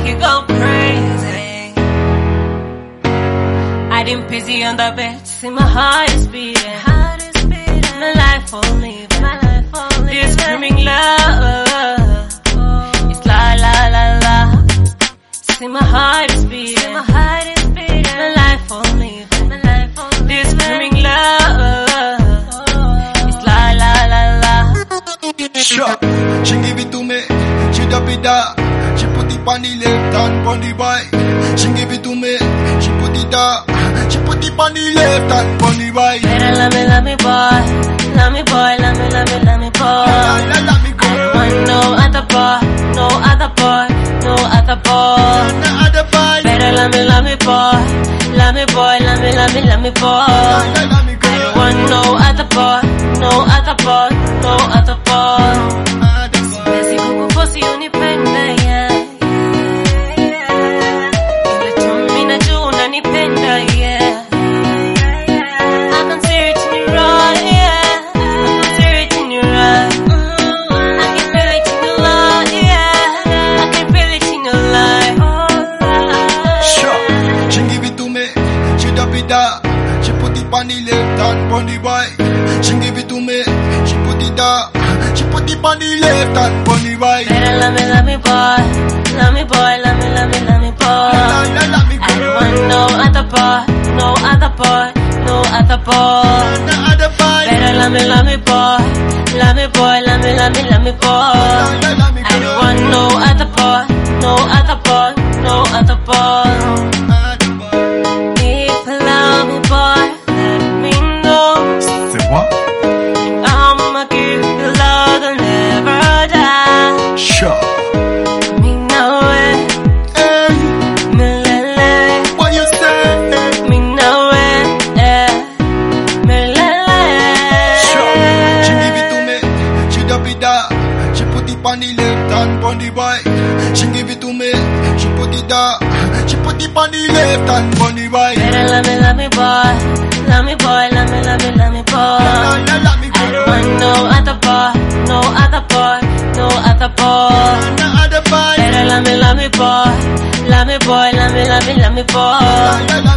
you go crazy. I didn't pity on the bed, see my heart is beating. My life won't leave, this screaming love. It's la la la la. See my heart is beating, my life won't leave, this screaming love. It's la la la la. Sure, she give it to me, she dub it up. She put it on the left hand on the right. She give it to me, she put it up. She put it on the left hand on the right. Better love me boy, love me boy, love me boy. Love me girl. I don't want no other boy, no other boy, no other boy. No other boy. Better love me boy, love me boy, love me boy. Love me girl. I don't want no other boy, no other boy, no other boy. Basi kukufosi unipende, yeah. Ile tu mimi najua unanipenda, yeah. I can see it in your eyes, yeah. I can see it in your eyes. I can feel it in your life, yeah. I can feel it in your life. Sure, she give it to me, she dub it up. She put it on the left hand on the right. She give it to me, she put it up. She put it on the left hand on the right. Better love me boy, love me boy, love me boy. Love me I don't girl. want no other boy, no other boy, no other boy. No other boy. Better love me boy, love me boy, love me boy. Love me I don't girl. want no other boy, no other boy, no other boy. If you love me boy, let me know. C'est moi? I'ma give you love and never die. Sure. Me know it, Hey, me lele. what you say? Me know it, yeah. Me lele. Sure. She give it to me, she dub it up. She put it on the left hand on the right. She give it to me, she put it up. She put it on the left hand on the right. Better love me boy, love me boy, love me boy. Love me I don't girl. want no other boy, no other boy, no other boy. No other boy. Better love me boy, love me boy. Love